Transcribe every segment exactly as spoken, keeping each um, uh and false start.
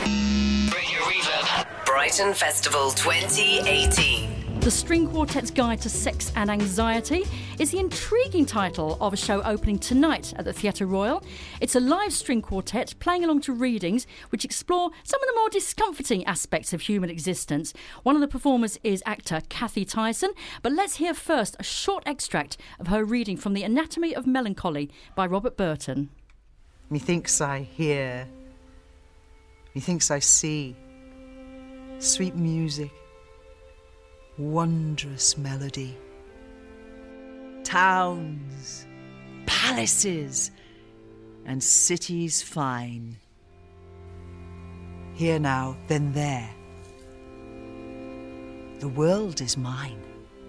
Radio Reverb. Brighton Festival twenty eighteen. The String Quartet's Guide to Sex and Anxiety is the intriguing title of a show opening tonight at the Theatre Royal. It's a live string quartet playing along to readings which explore some of the more discomforting aspects of human existence. One of the performers is actor Kathy Tyson, but let's hear first a short extract of her reading from The Anatomy of Melancholy by Robert Burton. Methinks I hear, methinks I see, sweet music, wondrous melody. Towns, palaces, and cities fine. Here now, then there. The world is mine.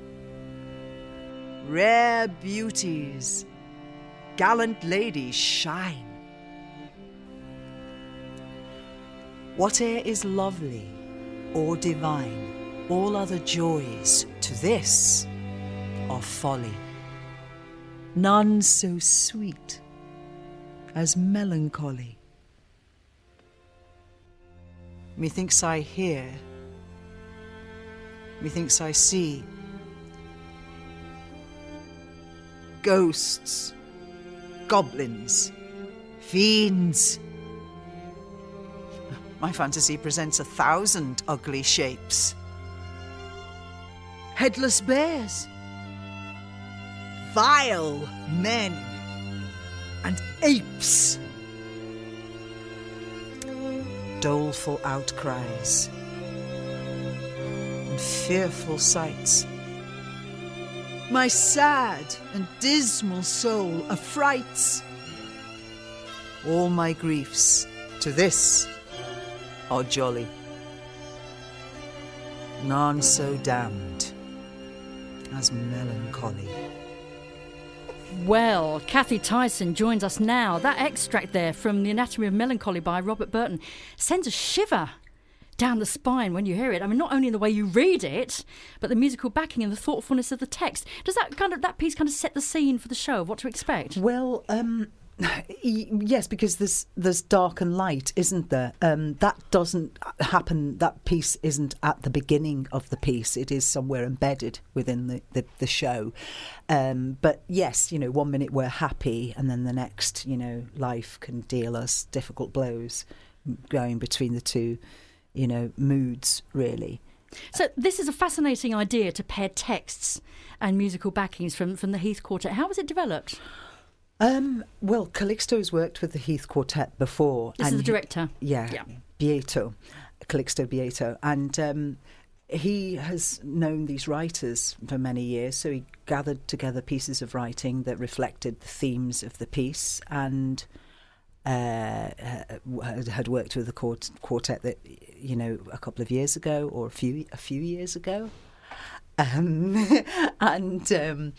Rare beauties, gallant ladies shine. Whate'er is lovely or divine, all other joys to this are folly. None so sweet as melancholy. Methinks I hear, methinks I see ghosts, goblins, fiends. My fantasy presents a thousand ugly shapes. Headless bears, vile men, and apes. Doleful outcries and fearful sights. My sad and dismal soul affrights. All my griefs to this are jolly, none so damned as melancholy. Well, Kathy Tyson joins us now. That extract there from The Anatomy of Melancholy by Robert Burton sends a shiver down the spine when you hear it. I mean, not only in the way you read it, but the musical backing and the thoughtfulness of the text. Does that kind of that piece kind of set the scene for the show of what to expect? Well, um, yes, because there's there's dark and light, isn't there? Um, that doesn't happen. That piece isn't at the beginning of the piece. It is somewhere embedded within the, the, the show. Um, but yes, you know, one minute we're happy, and then the next, you know, life can deal us difficult blows, going between the two, you know, moods, really. So this is a fascinating idea to pair texts and musical backings from, from the Heath Quartet. How was it developed? Um, well, Calixto's worked with the Heath Quartet before. This is the director. He, yeah, yeah, Bieto, Calixto Bieto. And um, he has known these writers for many years, so he gathered together pieces of writing that reflected the themes of the piece, and uh, had worked with the quartet that, you know, a couple of years ago, or a few a few years ago, um, and um,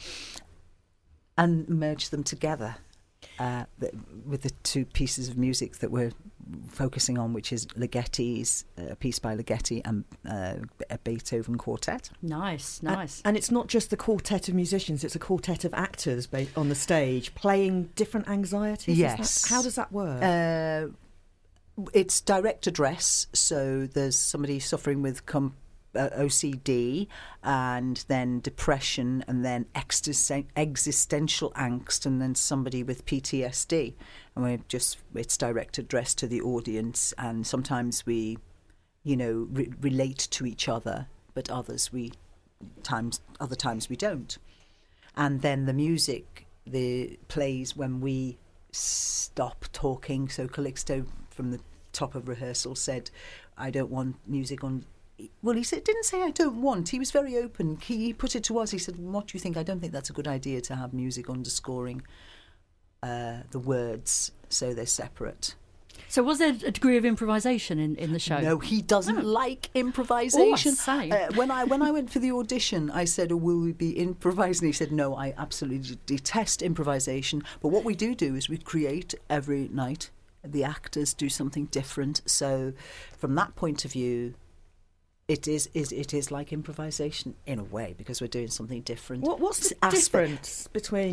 and merged them together uh, with the two pieces of music that we're focusing on, which is Ligeti's, a piece by Ligeti, and uh, a Beethoven quartet. Nice, nice. And, and it's not just the quartet of musicians, it's a quartet of actors ba- on the stage playing different anxieties. Yes. That, how does that work? Uh, it's direct address, so there's somebody suffering with com- uh, O C D, and then depression, and then existen- existential angst, and then somebody with P T S D. And we're just, it's direct address to the audience, and sometimes we, you know, re- relate to each other, but others we, times, other times we don't. And then the music, the plays when we stop talking. So Calixto, from the top of rehearsal, said, I don't want music on. Well, he said, didn't say I don't want. He was very open. He, he put it to us. He said, what do you think? I don't think that's a good idea to have music underscoring uh, the words, so they're separate. So was there a degree of improvisation in, in the show? No, he doesn't oh. like improvisation. Oh, I say. Uh, when I when I went for the audition, I said, oh, will we be improvising? He said, no, I absolutely detest improvisation. But what we do do is we create every night. The actors do something different. So from that point of view, it is, is it is like improvisation in a way, because we're doing something different. What, what's the Aspect. difference between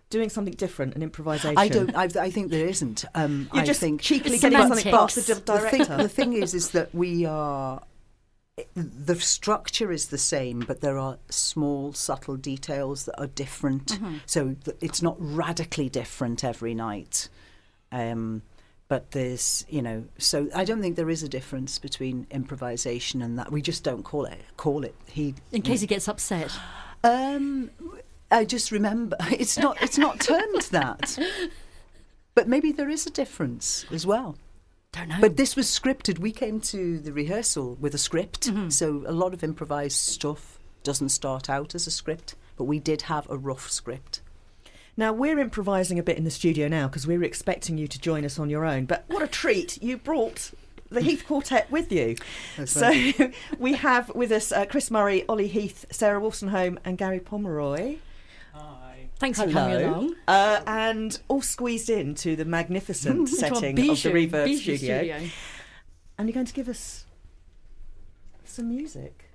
doing something different, an improvisation? I don't. I, I think there isn't. Um, You're I just think cheekily It's getting semantics. something past the the director. thing, the thing is, is that we are. The structure is the same, but there are small, subtle details that are different. Mm-hmm. So th- it's not radically different every night. Um, but there's, you know, so I don't think there is a difference between improvisation and that. We just don't call it call it. He In case he gets upset. Um, I just remember it's not it's not termed that. But maybe there is a difference as well. Don't know. But this was scripted. We came to the rehearsal with a script, Mm-hmm. so a lot of improvised stuff doesn't start out as a script, but we did have a rough script. Now, we're improvising a bit in the studio now because we were expecting you to join us on your own. But what a treat. You brought the Heath Quartet with you. That's So right. we have with us uh, Chris Murray, Ollie Heath, Sarah Wolstenholme and Gary Pomeroy. Thanks for coming Hello. along. Uh, and all squeezed into the magnificent To our setting bijou- of the Reverb bijou studio. And you're going to give us some music.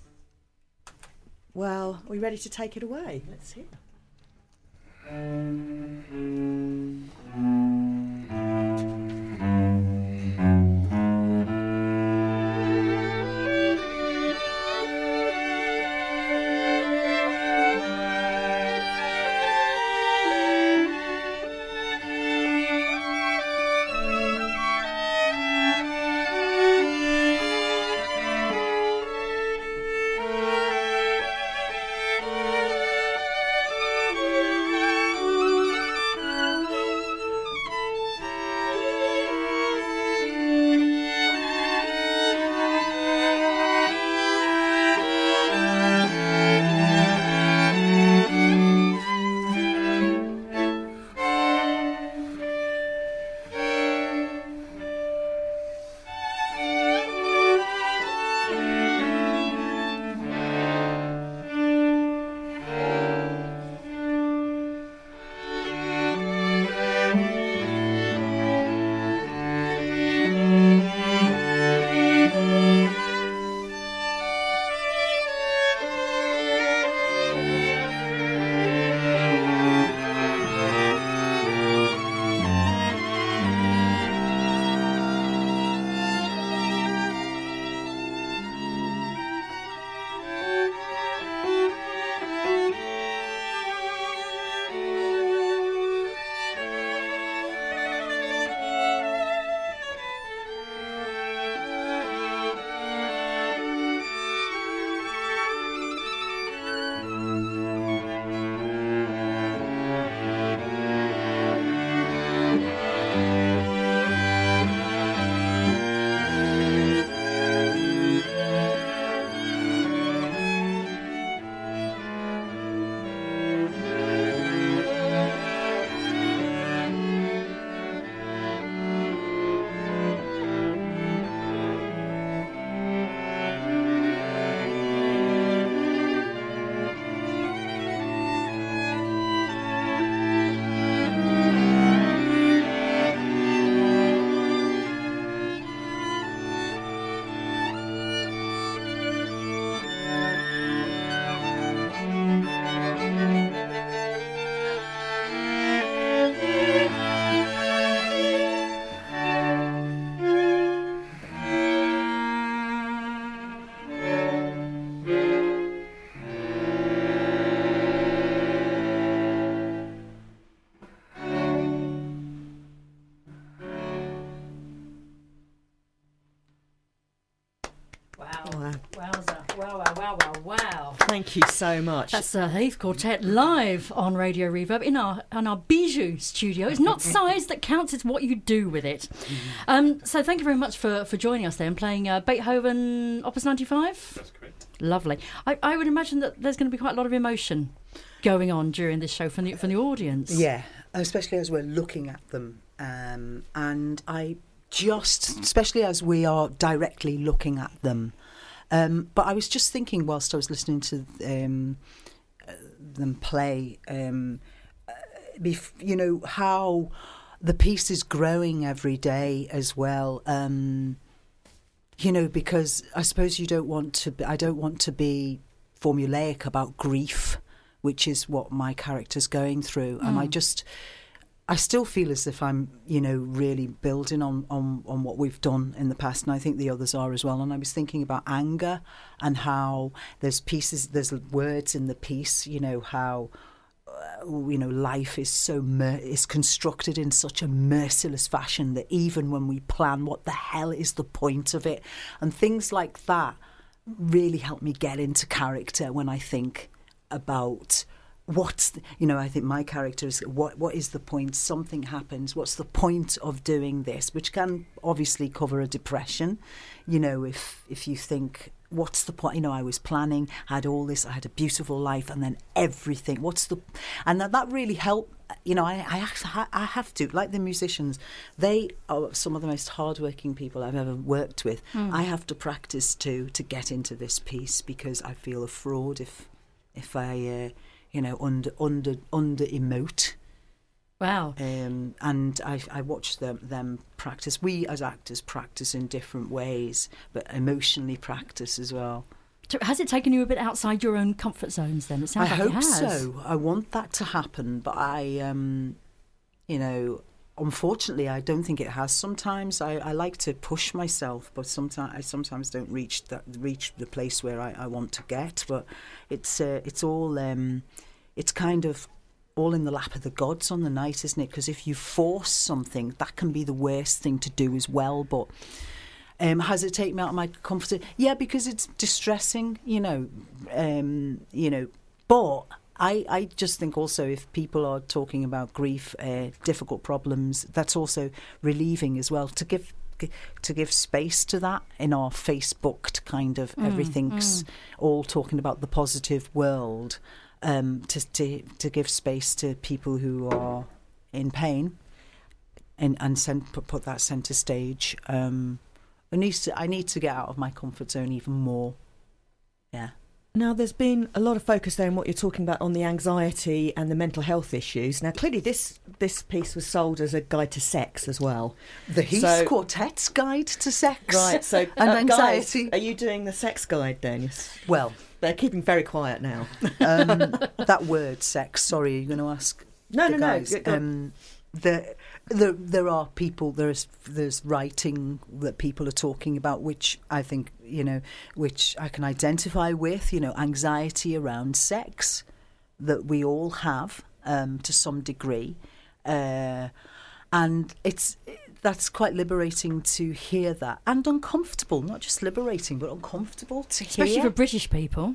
Well, are we ready to take it away? Let's hear. Wow. Wowza. Wow, wow, wow, wow, wow. Thank you so much. That's the Heath Quartet live on Radio Reverb in our in our bijou studio. It's not size that counts, it's what you do with it. Um, so thank you very much for, for joining us there and playing uh, Beethoven Opus ninety-five. That's correct. Lovely. I, I would imagine that there's going to be quite a lot of emotion going on during this show from the from the audience. Yeah, especially as we're looking at them. Um, and I just, especially as we are directly looking at them. Um, but I was just thinking whilst I was listening to um, uh, them play, um, uh, bef- you know, how the piece is growing every day as well. Um, you know, because I suppose you don't want to, be, I don't want to be formulaic about grief which is what my character's going through. Mm. And I just, I still feel as if I'm, you know, really building on, on, on what we've done in the past, and I think the others are as well. And I was thinking about anger and how there's pieces, there's words in the piece, you know, how, uh, you know, life is so mer- is constructed in such a merciless fashion that even when we plan, what the hell is the point of it? And things like that really help me get into character when I think about what's the, you know, I think my character is what what is the point? Something happens. What's the point of doing this? Which can obviously cover a depression. You know, if if you think, what's the point? You know, I was planning, I had all this, I had a beautiful life, and then everything. What's the? And that, that really helped. You know, I I have, I have to, like the musicians, they are some of the most hardworking people I've ever worked with. Mm. I have to practice to to get into this piece because I feel a fraud if if I. Uh, you know, under under under emote. Wow. Um, and I I watch them them practice. We as actors practice in different ways, but emotionally practice as well. So has it taken you a bit outside your own comfort zones then? It sounds I like hope it has. so. I want that to happen, but I, um, you know, unfortunately, I don't think it has. Sometimes I, I like to push myself, but sometimes I sometimes don't reach that reach the place where I, I want to get. But it's uh, it's all um, it's kind of all in the lap of the gods on the night, isn't it? Because if you force something, that can be the worst thing to do as well. But um, has it taken me out of my comfort? Yeah, because it's distressing, you know, um, you know, but. I, I just think also if people are talking about grief, uh, difficult problems, that's also relieving as well. To give to give space to that in our Facebooked kind of mm, everything's mm. all talking about the positive world, um, to, to to give space to people who are in pain, and and send, put, put that centre stage. Um, I need to I need to get out of my comfort zone even more. Yeah. Now, there's been a lot of focus there in what you're talking about on the anxiety and the mental health issues. Now, clearly this this piece was sold as a guide to sex as well. The Heath so, Quartet's Guide to Sex. Right, so and uh, anxiety. Guys, are you doing the sex guide then? Yes. Well, they're keeping very quiet now. um, that word, sex, sorry, are you going to ask No, the no, guys? no. Um, the, the, there are people, there's there's writing that people are talking about, which I think, you know, which I can identify with, you know, anxiety around sex that we all have um, to some degree. Uh, and it's that's quite liberating to hear that, and uncomfortable, not just liberating, but uncomfortable to Especially hear. for British people.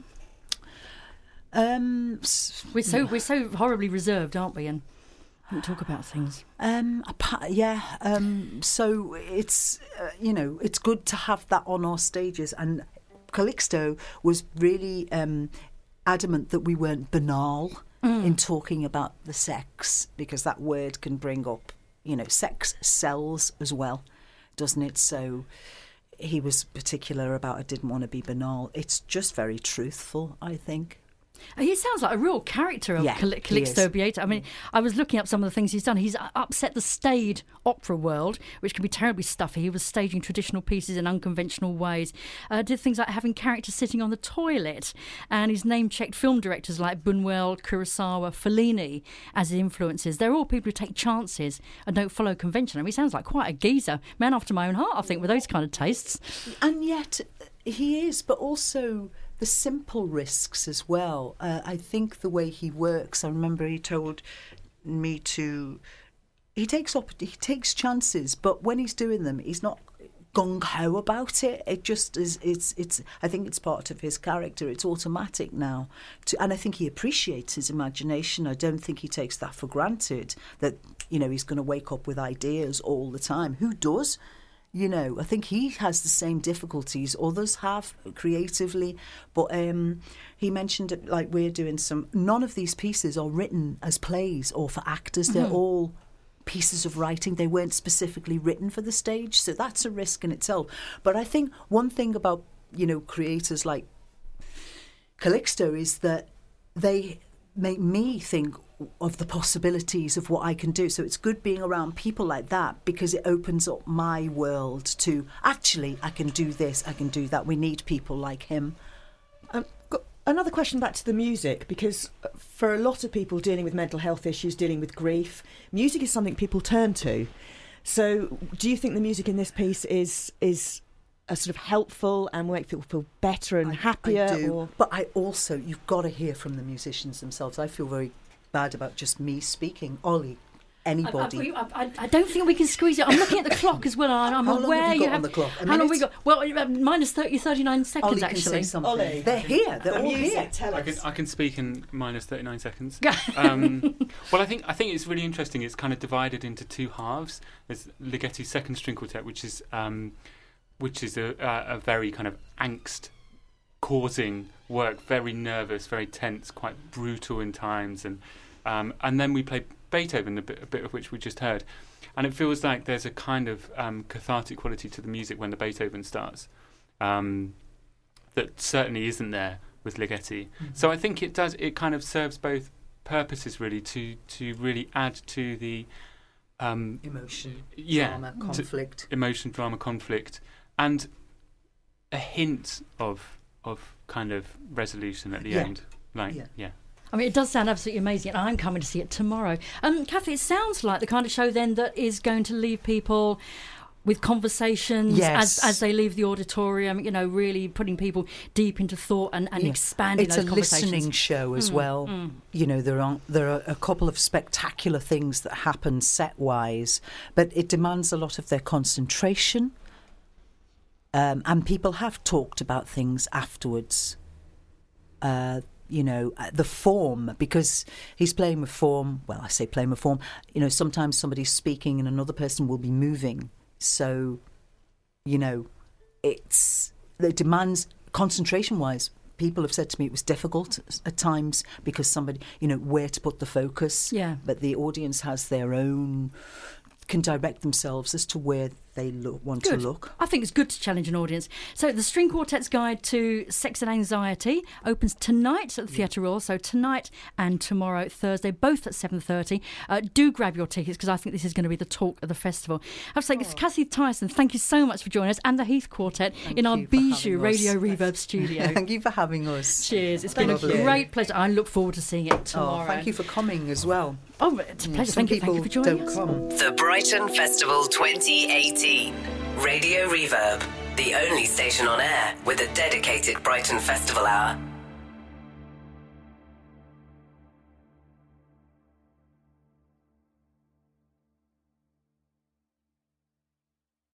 Um, we're so we're so horribly reserved, aren't we? And don't talk about things. Um, yeah. Um, so it's uh, you know it's good to have that on our stages, and Calixto was really um, adamant that we weren't banal mm. in talking about the sex, because that word can bring up, you know, sex sells as well, doesn't it? So he was particular about it, didn't want to be banal. It's just very truthful, I think. He sounds like a real character of yeah, Cal- Calixto Bieta. I mean, I was looking up some of the things he's done. He's upset the staid opera world, which can be terribly stuffy. He was staging traditional pieces in unconventional ways. Uh, did things like having characters sitting on the toilet. And he's name-checked film directors like Buñuel, Kurosawa, Fellini as his influences. They're all people who take chances and don't follow convention. I mean, he sounds like quite a geezer. Man after my own heart, I think, with those kind of tastes. And yet he is, but also the simple risks as well. Uh, I think the way he works, I remember he told me to, he takes up, he takes chances, but when he's doing them, he's not gung-ho about it. It just is, it's, it's, I think it's part of his character. It's automatic now. To, and I think he appreciates his imagination. I don't think he takes that for granted, that, you know, he's going to wake up with ideas all the time. Who does? You know, I think he has the same difficulties others have creatively. But um, he mentioned it like we're doing some... None of these pieces are written as plays or for actors. Mm-hmm. They're all pieces of writing. They weren't specifically written for the stage. So that's a risk in itself. But I think one thing about, you know, creators like Calixto is that they make me think of the possibilities of what I can do. So it's good being around people like that, because it opens up my world to, actually, I can do this, I can do that. We need people like him. Um, got, another question back to the music, because for a lot of people dealing with mental health issues, dealing with grief, music is something people turn to. So do you think the music in this piece is is a sort of helpful and make people feel better and I, happier? I do, or? but I also, you've got to hear from the musicians themselves. I feel very bad about just me speaking. Ollie, anybody. I, I, I, I don't think we can squeeze it. I'm looking at the clock as well. I'm, I'm How long aware have you got have on the clock? A How long have we minute? got? Well, uh, minus thirty, thirty-nine seconds Ollie can actually. say something. Ollie. They're here. They're The all music, here. tell I us. can I can speak in minus thirty-nine seconds. um, well, I think I think it's really interesting. It's kind of divided into two halves. There's Ligeti's second string quartet, which is um, which is a, a, a very kind of angst-causing work, very nervous, very tense, quite brutal in times, and um, and then we play Beethoven, a bit, a bit of which we just heard, and it feels like there's a kind of um, cathartic quality to the music when the Beethoven starts. Um, that certainly isn't there with Ligeti. Mm-hmm. So I think it does. It kind of serves both purposes really to to really add to the um, Emotion, yeah, drama, conflict. emotion, drama, conflict, and a hint of of kind of resolution at the Yeah. end. Like Yeah. yeah. I mean, it does sound absolutely amazing, and I'm coming to see it tomorrow. Um, Kathy, it sounds like the kind of show then that is going to leave people with conversations Yes. as as they leave the auditorium, you know, really putting people deep into thought and, and Yeah. expanding It's those a conversations. listening show as well. mm. You know, there are there are a couple of spectacular things that happen set wise, but it demands a lot of their concentration. Um, and people have talked about things afterwards. Uh, you know, uh, the form, because he's playing with form. Well, I say playing with form. You know, sometimes somebody's speaking and another person will be moving. So, you know, it's it demands concentration-wise. People have said to me it was difficult at times because somebody, you know, where to put the focus. Yeah. But the audience has their own, can direct themselves as to where they look, want Good. to look. I think it's good to challenge an audience. So the String Quartet's Guide to Sex and Anxiety opens tonight at the Theatre Royal. So tonight and tomorrow, Thursday, both at seven thirty. Uh, do grab your tickets because I think this is going to be the talk of the festival. I have to say, this is Kathy Tyson. Thank you so much for joining us, and the Heath Quartet Thank in our you for having Bijou us. Radio Reverb studio. Thank you for having us. Cheers. It's Thank been a you. great pleasure. I look forward to seeing it tomorrow. Oh, thank you for coming as well. Oh, it's a pleasure. Some Thank you, thank you people for joining don't us. come. The Brighton Festival twenty eighteen. Radio Reverb, the only station on air with a dedicated Brighton Festival hour.